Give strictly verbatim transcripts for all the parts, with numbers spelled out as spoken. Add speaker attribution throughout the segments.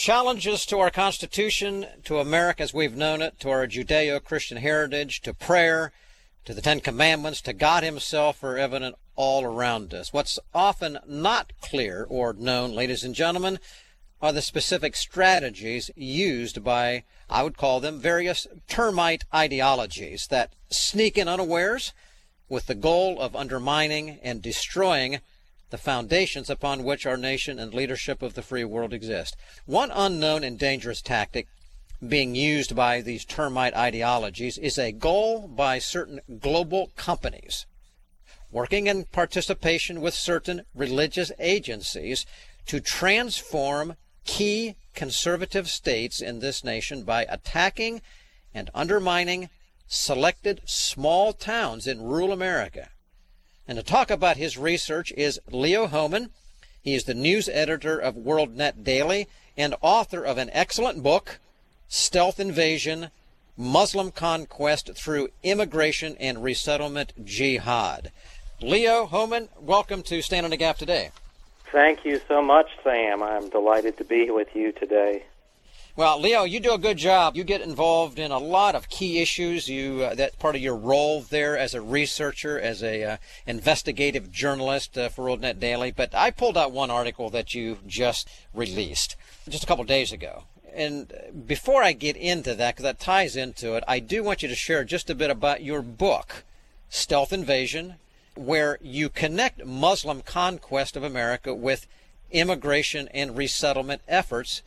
Speaker 1: challenges to our Constitution, to America as we've known it, to our Judeo-Christian heritage, to prayer, to the Ten Commandments, to God himself are evident all around us. What's often not clear or known, ladies and gentlemen, are the specific strategies used by, I would call them, various termite ideologies that sneak in unawares with the goal of undermining and destroying the foundations upon which our nation and leadership of the free world exist. One unknown and dangerous tactic being used by these termite ideologies is a goal by certain global companies working in participation with certain religious agencies to transform key conservative states in this nation by attacking and undermining selected small towns in rural America. And to talk about his research is Leo Hohmann. He is the news editor of WorldNet Daily and author of an excellent book, Stealth Invasion, Muslim Conquest Through Immigration and Resettlement Jihad. Leo Hohmann, welcome to Stand in the Gap today.
Speaker 2: Thank you so much, Sam. I'm delighted to be with you today.
Speaker 1: Well, Leo, you do a good job. You get involved in a lot of key issues. You uh, that's part of your role there as a researcher, as a uh, investigative journalist uh, for WorldNet Daily. But I pulled out one article that you just released just a couple of days ago. And before I get into that, because that ties into it, I do want you to share just a bit about your book, Stealth Invasion, where you connect Muslim conquest of America with immigration and resettlement efforts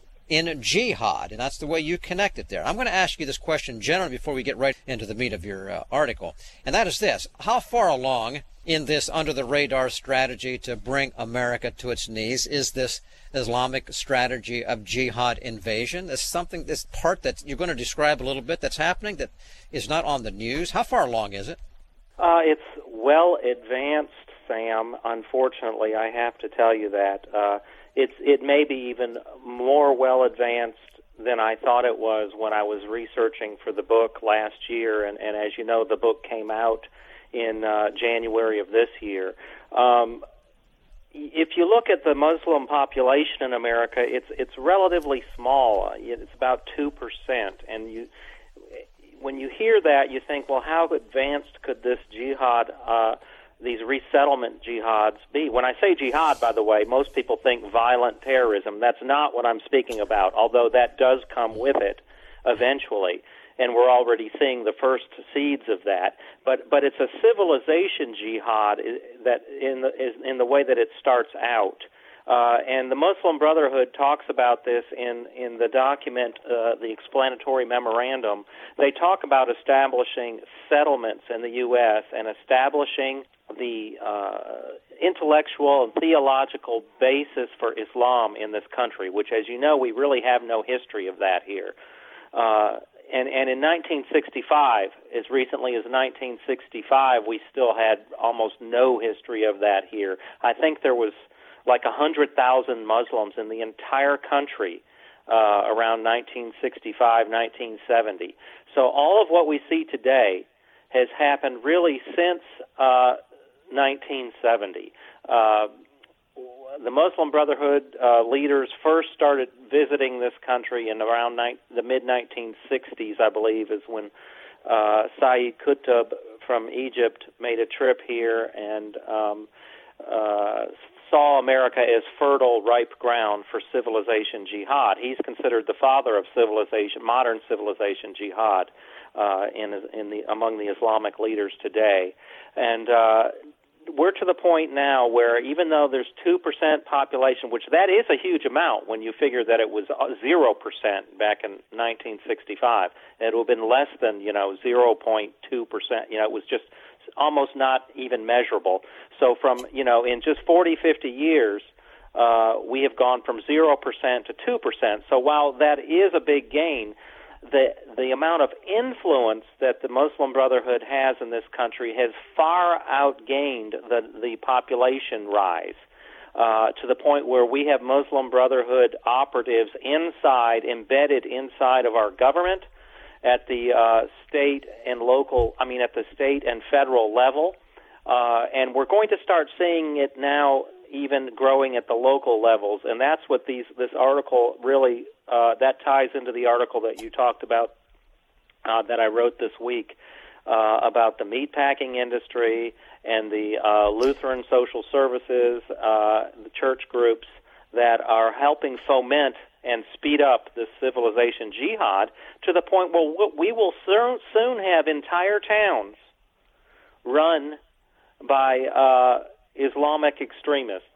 Speaker 1: in jihad, and that's the way you connect it there. I'm going to ask you this question generally before we get right into the meat of your uh, article, and that is this. How far along in this under-the-radar strategy to bring America to its knees is this Islamic strategy of jihad invasion? This something, this part that you're going to describe a little bit that's happening that is not on the news. How far along is it?
Speaker 2: Uh, it's well advanced, Sam. Unfortunately, I have to tell you that. Uh, It's, it may be even more well advanced than I thought it was when I was researching for the book last year, and, and as you know, the book came out in uh, January of this year. Um, if you look at the Muslim population in America, it's it's relatively small. It's about two percent, and you when you hear that, you think, well, how advanced could this jihad uh these resettlement jihads be? When I say jihad, by the way, most people think violent terrorism. That's not what I'm speaking about, although that does come with it eventually, and we're already seeing the first seeds of that. But but it's a civilization jihad that in the in the way that it starts out. Uh, and the Muslim Brotherhood talks about this in, in the document, uh, the explanatory memorandum. They talk about establishing settlements in the U S and establishing the uh, intellectual and theological basis for Islam in this country, which, as you know, we really have no history of that here. Uh, and, and in nineteen sixty-five, as recently as nineteen sixty-five, we still had almost no history of that here. I think there was like one hundred thousand Muslims in the entire country uh, around nineteen sixty-five, nineteen seventy. So all of what we see today has happened really since uh, nineteen seventy. Uh, the Muslim Brotherhood uh, leaders first started visiting this country in around ni- the mid nineteen sixties, I believe, is when uh, Saeed Qutb from Egypt made a trip here and um, uh, saw America as fertile, ripe ground for civilization jihad. He's considered the father of civilization, modern civilization jihad, uh, in in the among the Islamic leaders today. And uh, we're to the point now where even though there's two percent population, which that is a huge amount when you figure that it was zero percent back in nineteen sixty-five, it would have been less than, you know, zero point two percent. You know, it was just almost not even measurable. So from, you know, in just forty, fifty years, uh, we have gone from zero percent to two percent. So while that is a big gain, the the amount of influence that the Muslim Brotherhood has in this country has far outgained the, the population rise, uh, to the point where we have Muslim Brotherhood operatives inside, embedded inside of our government, at the uh, state and local, I mean, at the state and federal level. Uh, and we're going to start seeing it now even growing at the local levels. And that's what these this article really, uh, that ties into the article that you talked about uh, that I wrote this week uh, about the meatpacking industry and the uh, Lutheran social services, uh, the church groups that are helping foment and speed up this civilization jihad to the point where we will soon, soon have entire towns run by uh, Islamic extremists.